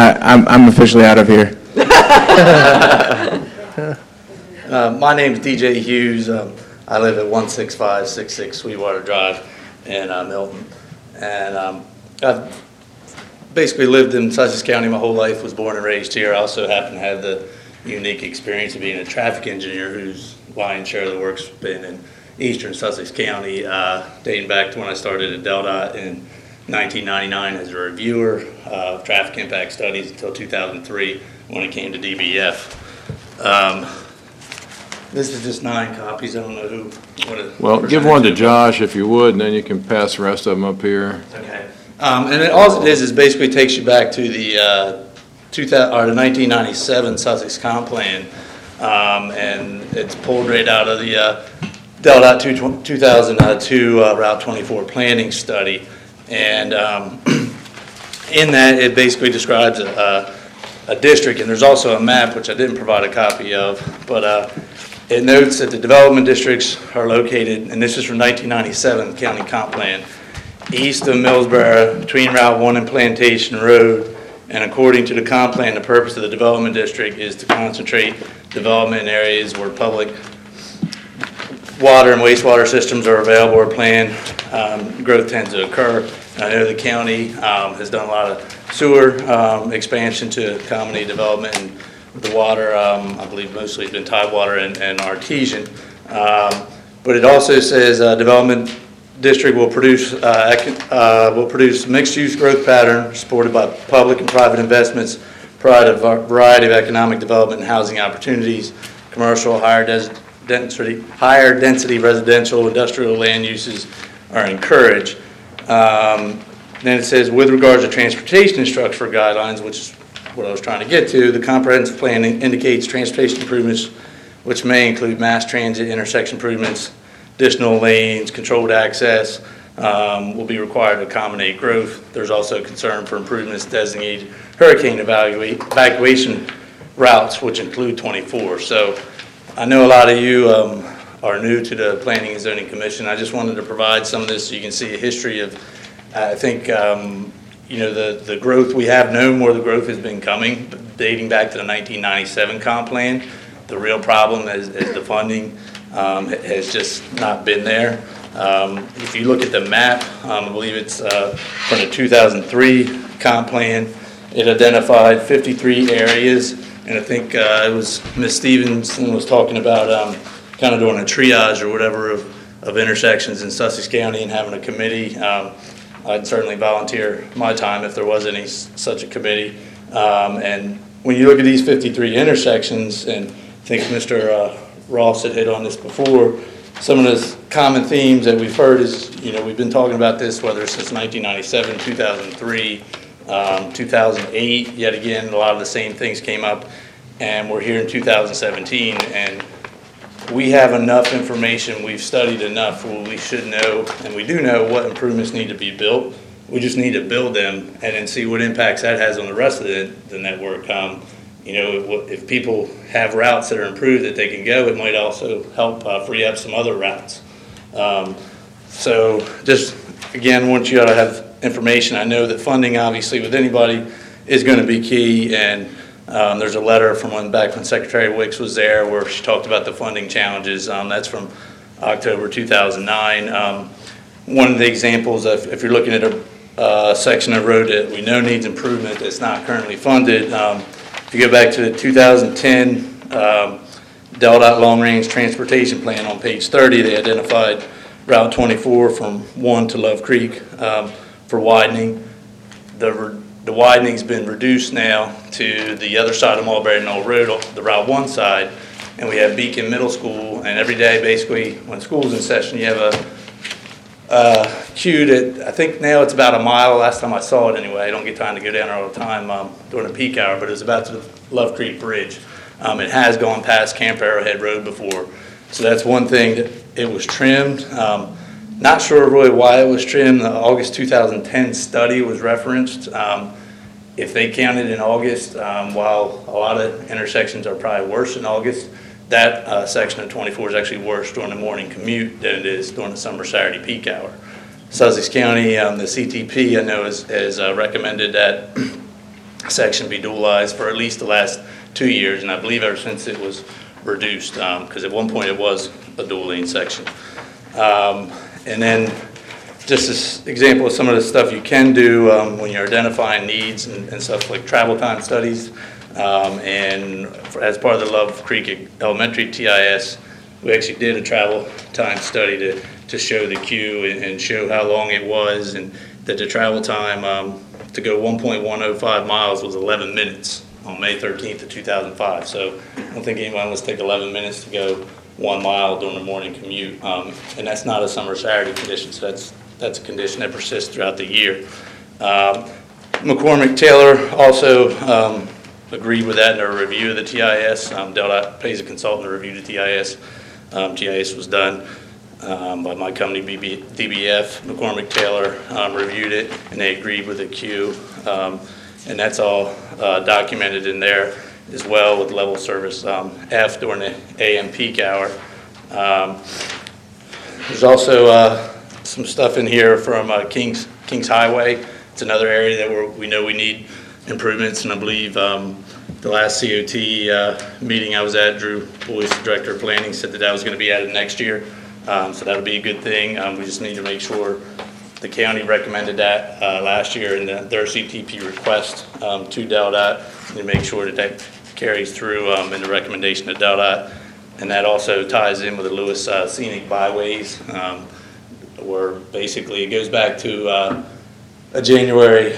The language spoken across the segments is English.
I'm officially out of here. My name is DJ Hughes. I live at 16566 Sweetwater Drive in Milton. And I've basically lived in Sussex County my whole life, was born and raised here. I also happen to have the unique experience of being a traffic engineer whose lion's share of the work's been in eastern Sussex County, dating back to when I started at DelDOT in 1999 as a reviewer of traffic impact studies until 2003 when it came to DBF. This is just 9 copies. I don't know who. Well, give one to Josh if you would, and then you can pass the rest of them up here. Okay. And all it is basically takes you back to the 1997 Sussex Comp Plan, and it's pulled right out of the DelDOT 2002 Route 24 planning study. And in that, it basically describes a district, and there's also a map, which I didn't provide a copy of, but it notes that the development districts are located, and this is from 1997 County Comp Plan, east of Millsboro, between Route 1 and Plantation Road. And according to the comp plan, the purpose of the development district is to concentrate development in areas where public water and wastewater systems are available or planned. Growth tends to occur. I know the county has done a lot of sewer expansion to accommodate development, and the water, I believe mostly has been Tidewater and artesian. But it also says development district will produce mixed-use growth pattern supported by public and private investments, provide a variety of economic development and housing opportunities, commercial, higher density residential, industrial land uses are encouraged. Then it says, with regards to transportation infrastructure guidelines, which is what I was trying to get to, the comprehensive plan indicates transportation improvements, which may include mass transit, intersection improvements, additional lanes, controlled access will be required to accommodate growth. There's also concern for improvements designated hurricane evacuation routes, which include 24. So I know a lot of you are new to the Planning and Zoning Commission. I just wanted to provide some of this so you can see a history of, I think, the growth we have known where the growth has been coming, dating back to the 1997 comp plan. The real problem is the funding has just not been there. If you look at the map, I believe it's from the 2003 comp plan, it identified 53 areas, and I think it was Ms. Stevenson was talking about kind of doing a triage or whatever of intersections in Sussex County and having a committee. I'd certainly volunteer my time if there was any such a committee. And when you look at these 53 intersections, and I think Mr. Ross had hit on this before, some of the common themes that we've heard is, we've been talking about this, whether it's since 1997, 2003, 2008, yet again, a lot of the same things came up, and we're here in 2017, and we have enough information, we've studied enough where we should know, and we do know what improvements need to be built. We just need to build them and then see what impacts that has on the rest of the network. If people have routes that are improved that they can go, it might also help free up some other routes. So just, again, once you ought to have information, I know that funding, obviously, with anybody is going to be key, and there's a letter from back when Secretary Wicks was there where she talked about the funding challenges. That's from October 2009. One of the examples, if you're looking at a section of road that we know needs improvement that's not currently funded, if you go back to the 2010 DelDOT Long Range Transportation Plan on page 30, they identified Route 24 from 1 to Love Creek for widening. The widening's been reduced now to the other side of Mulberry Knoll Road, the Route 1 side, and we have Beacon Middle School, and every day, basically, when school's in session, you have a queue that I think now it's about a mile. Last time I saw it anyway. I don't get time to go down there all the time during the peak hour, but it was about to the Love Creek Bridge. It has gone past Camp Arrowhead Road before. So that's one thing that it was trimmed. Not sure really why it was trimmed. The August 2010 study was referenced. If they counted in August, while a lot of intersections are probably worse in August, that section of 24 is actually worse during the morning commute than it is during the summer Saturday peak hour. Sussex County, the CTP, I know has recommended that section be dualized for at least the last 2 years, and I believe ever since it was reduced, because at one point it was a dual lane section. And then just this example of some of the stuff you can do when you're identifying needs and stuff like travel time studies. And as part of the Love Creek Elementary TIS, we actually did a travel time study to show the queue and show how long it was, and that the travel time to go 1.105 miles was 11 minutes on May 13th of 2005. So I don't think anyone wants to take 11 minutes to go 1 mile during the morning commute. And that's not a summer Saturday condition, so that's a condition that persists throughout the year. McCormick Taylor also agreed with that in their review of the TIS. Delta pays a consultant to review the TIS. TIS was done by my company, DBF. McCormick Taylor reviewed it, and they agreed with the queue. And that's all documented in there as well with level service F during the AM peak hour. There's also some stuff in here from Kings Highway. It's another area that we know we need improvements, and I believe the last COT meeting I was at, Drew Boyce, the Director of Planning, said that was going to be added next year. So that'll be a good thing. We just need to make sure the county recommended that last year in their CTP request to DelDOT, and make sure that carries through in the recommendation of DelDOT. And that also ties in with the Lewis Scenic Byways, where basically it goes back to a January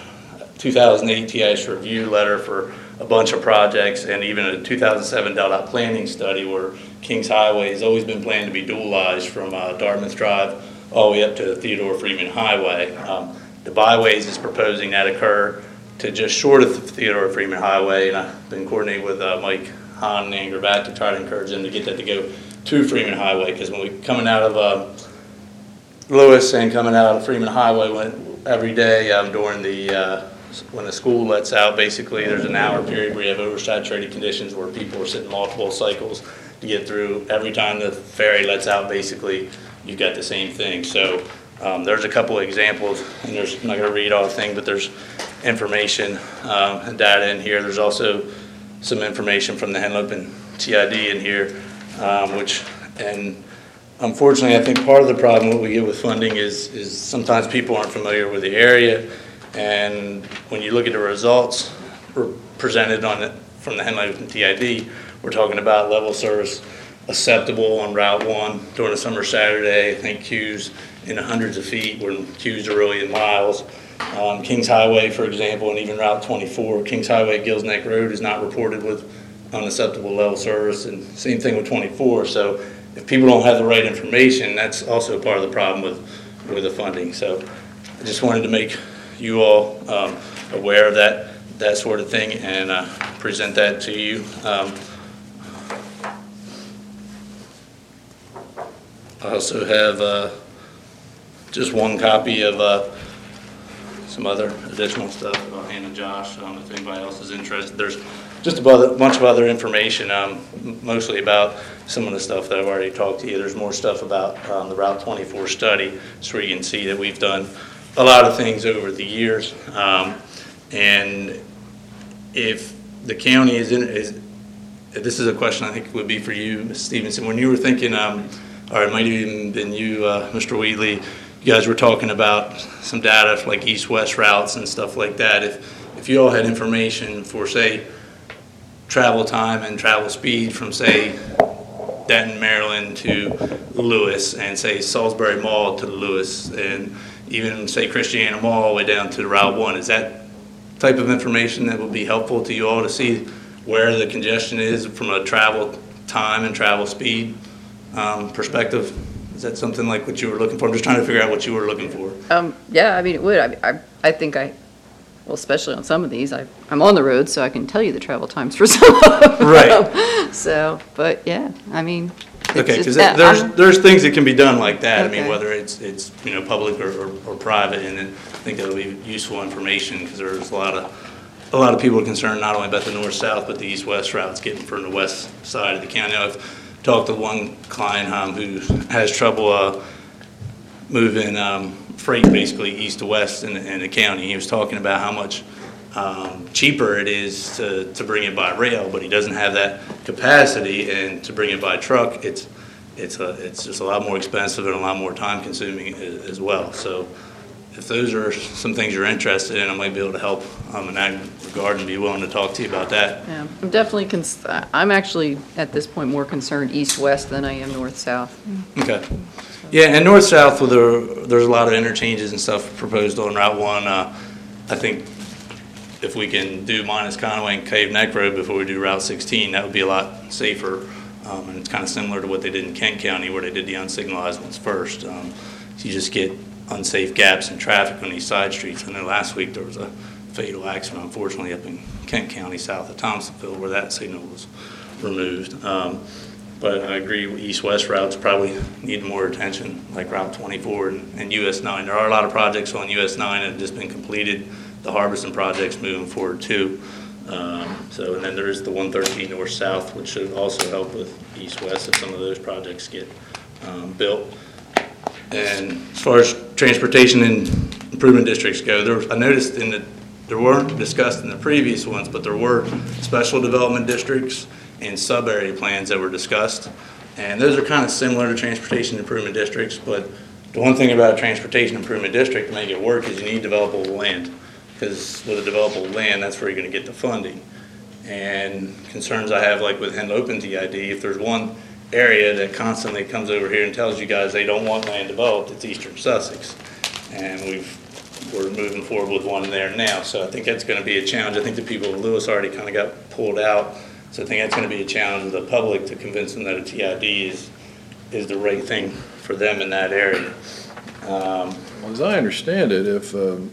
2008 TIS review letter for a bunch of projects, and even a 2007 DelDOT planning study where Kings Highway has always been planned to be dualized from Dartmouth Drive all the way up to Theodore Freeman Highway. The Byways is proposing that occur to just short of the Theodore Freeman Highway, and I've been coordinating with Mike Hahn and Andrew Batt to try to encourage them to get that to go to Freeman Highway, because when we're coming out of Lewis and coming out of Freeman Highway every day during the when the school lets out, basically there's an hour period where you have oversaturated conditions where people are sitting multiple cycles to get through. Every time the ferry lets out, basically you've got the same thing. So there's a couple of examples, and I'm not going to read all the thing, but there's information and data in here. There's also some information from the Henlopen TID in here, and unfortunately I think part of the problem what we get with funding is sometimes people aren't familiar with the area. And when you look at the results presented from the Henlopen TID, we're talking about level service acceptable on Route 1 during a summer Saturday. I think queues in the hundreds of feet, where queues are really in miles. Kings Highway, for example, and even Route 24, Kings Highway, Gills Neck Road is not reported with unacceptable level service, and same thing with 24. So if people don't have the right information, that's also part of the problem with the funding. So I just wanted to make you all aware of that sort of thing, and present that to you. I also have just one copy of some other additional stuff about Hannah and Josh, if anybody else is interested. There's just a bunch of other information, mostly about some of the stuff that I've already talked to you. There's more stuff about the Route 24 study, so you can see that we've done a lot of things over the years, and if the county this is a question I think would be for you, Ms. Stevenson, when you were thinking, or it might have even been you, Mr. Wheatley, you guys were talking about some data for like east-west routes and stuff like that. If you all had information for, say, travel time and travel speed from, say, Denton, Maryland to Lewis, and say Salisbury Mall to Lewis, and even say Christiana Mall all the way down to Route 1. Is that type of information that would be helpful to you all to see where the congestion is from a travel time and travel speed perspective? Is that something like what you were looking for? I'm just trying to figure out what you were looking for. Yeah, I mean, it would. I think well, especially on some of these, I'm on the road, so I can tell you the travel times for some of them. Right. So, but yeah, I mean. Okay, because there's things that can be done like that. Okay. I mean, whether it's public or private, and then I think that'll be useful information, because there's a lot of people are concerned not only about the north-south but the east-west routes getting from the west side of the county. I've talked to one client who has trouble moving freight basically east to west in the county. He was talking about how much cheaper it is to bring it by rail, but he doesn't have that capacity, and to bring it by truck, it's just a lot more expensive and a lot more time consuming as well. So if those are some things you're interested in, I might be able to help in that regard and be willing to talk to you about that. Yeah, I'm definitely, I'm actually, at this point, more concerned east-west than I am north-south. Okay. Yeah, and north-south, there's a lot of interchanges and stuff proposed on Route 1. I think if we can do minus Conway and Cave Neck Road before we do Route 16, that would be a lot safer. And it's kind of similar to what they did in Kent County, where they did the unsignalized ones first. So you just get unsafe gaps in traffic on these side streets. I know last week there was a fatal accident, unfortunately, up in Kent County, south of Thompsonville, where that signal was removed. But I agree, east-west routes probably need more attention, like Route 24 and US 9. There are a lot of projects on US 9 that have just been completed. The Harbison project's moving forward too. And then there is the 113 north-south, which should also help with east-west if some of those projects get built. And as far as transportation and improvement districts go, I noticed there weren't discussed in the previous ones, but there were special development districts and sub-area plans that were discussed. And those are kind of similar to transportation improvement districts, but the one thing about a transportation improvement district to make it work is you need developable land. Because with a developable land, that's where you're going to get the funding. And concerns I have, like with Henlopen TID, if there's one area that constantly comes over here and tells you guys they don't want land developed, it's Eastern Sussex. And we're moving forward with one there now. So I think that's going to be a challenge. I think the people of Lewis already kind of got pulled out. So I think that's going to be a challenge with the public to convince them that a TID is the right thing for them in that area. As I understand it, if the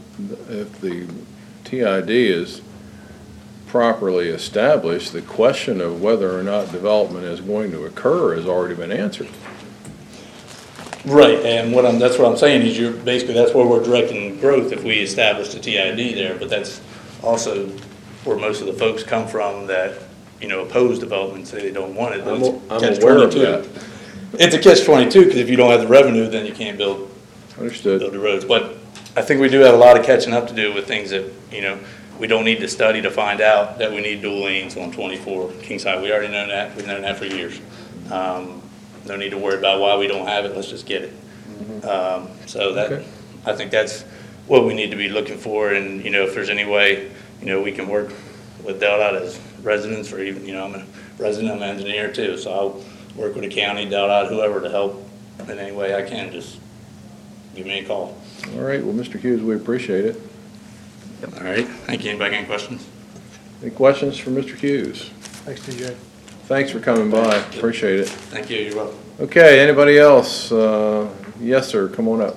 TID is properly established, the question of whether or not development is going to occur has already been answered. Right, and that's what I'm saying is that's where we're directing growth if we establish the TID there, but that's also where most of the folks come from that, oppose development, say they don't want it. I'm aware of that. It's a catch-22 because if you don't have the revenue, then you can't build Understood. the roads. But I think we do have a lot of catching up to do with things that, we don't need to study to find out that we need dual lanes on 24 Kingside. We already know that. We've known that for years. No need to worry about why we don't have it. Let's just get it. Okay. I think that's what we need to be looking for. And, if there's any way, we can work with DelDOT as residents, or even, I'm a resident, I'm an engineer too. So I'll work with the county, DelDOT, whoever to help in any way I can. Just give me a call. All right. Well, Mr. Hughes, we appreciate it. All right. Thank you. Anybody got any questions? Any questions for Mr. Hughes? Thanks, TJ. Thanks for coming by. Appreciate it. Thank you. You're welcome. Okay. Anybody else? Yes, sir. Come on up.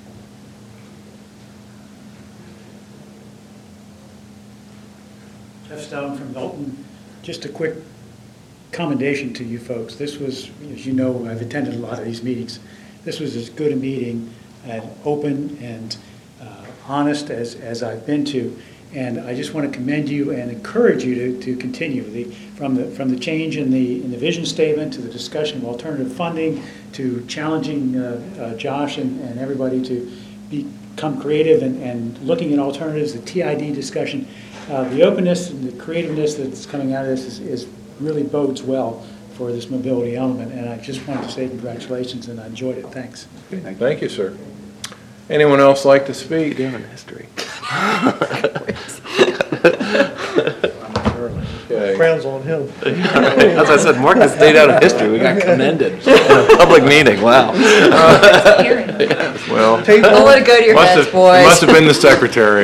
Jeff Stone from Milton. Just a quick commendation to you folks. This was, as you know, I've attended a lot of these meetings. This was as good a meeting and open and honest as I've been to. And I just want to commend you and encourage you to continue. From the change in the vision statement to the discussion of alternative funding to challenging Josh and everybody to become creative and looking at alternatives, the TID discussion, the openness and the creativeness that's coming out of this is really bodes well for this mobility element. And I just wanted to say congratulations, and I enjoyed it. Thanks. Thank you, sir. Anyone else like to speak? Doing history. Okay. Crown's on him. As I said, mark this date out of history. We got commended in a public meeting. Wow. Well, Don't let it go to your heads, it boys. must have been the secretary.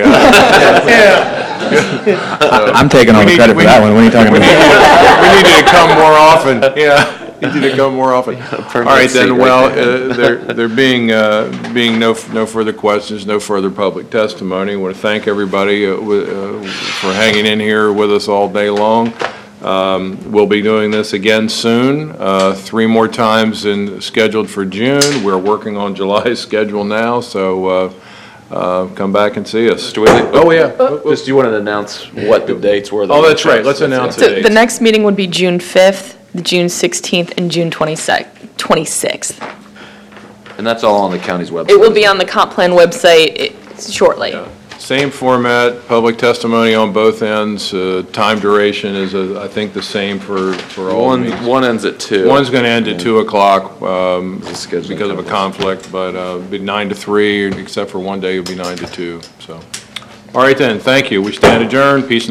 I'm taking all the credit for that one. What are you talking about? We need you to come more often. Yeah, need you to come more often. All right, then. Well, there being no further questions, no further public testimony. I want to thank everybody for hanging in here with us all day long. We'll be doing this again soon, 3 more times scheduled for June. We're working on July's schedule now, so come back and see us. Mr. Whaley? Oh, yeah. Just you wanted to announce what the dates were. Oh, that's right. Let's announce So the the dates. next meeting would be June 5th, June 16th, and June 26th. And that's all on the county's website. It will be on the comp plan website shortly. Yeah. Same format, public testimony on both ends. Time duration is, I think, the same for all the meetings. One ends at 2. One's going to end at 2 o'clock Scheduled because of a conflict, but it'll be 9 to 3, except for one day it'll be 9 to 2, so. All right then, thank you. We stand adjourned. Peace and